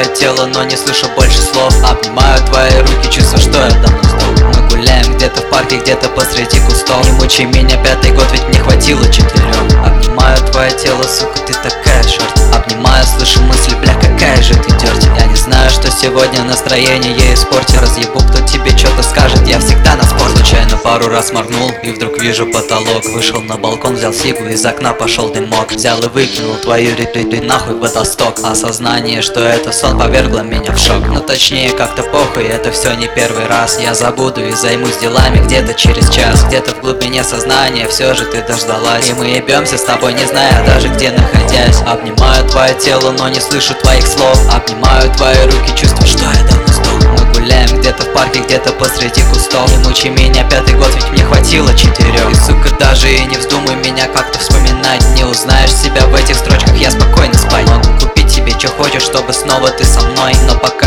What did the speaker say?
твое тело, но не слышу больше слов. Обнимаю твои руки, чувство, что я давно сдох. Мы гуляем где-то в парке, где-то посреди кустов. Не мучай меня, 5-й год, ведь мне хватило 4. Обнимаю твое тело, сука, ты такая шорт. Обнимаю, слышу мысли, бля, какая же ты дёрти. Я не знаю, что сегодня настроение ей испортит. Разъебу, кто тебе что-то скажет, я всегда на спорт. Случайно пару раз моргнул, и вдруг вижу потолок. Вышел на балкон, взял сигу, из окна пошел дымок. Взял и выкинул твою нахуй водосток. Осознание, что это сон, повергло меня в шок. Но точнее как-то похуй, это все не первый раз. Я забуду и займусь делами где-то через час. Где-то в глубине сознания все же ты дождалась. И мы ебемся с тобой, не зная даже где находясь. Обнимаю твое тело, но не слышу твоих слов. Обнимаю твои руки, чувствую, что я давно сдох. Мы гуляем где-то в парке, где-то посреди кустов. Не мучай меня, 5-й год, ведь мне хватило 4. И, сука, даже и не вздумай меня как-то вспоминать. Не узнаешь себя в этих строчках, я спокойно спать могу. Купить себе, что хочешь, чтобы снова ты со мной. Но пока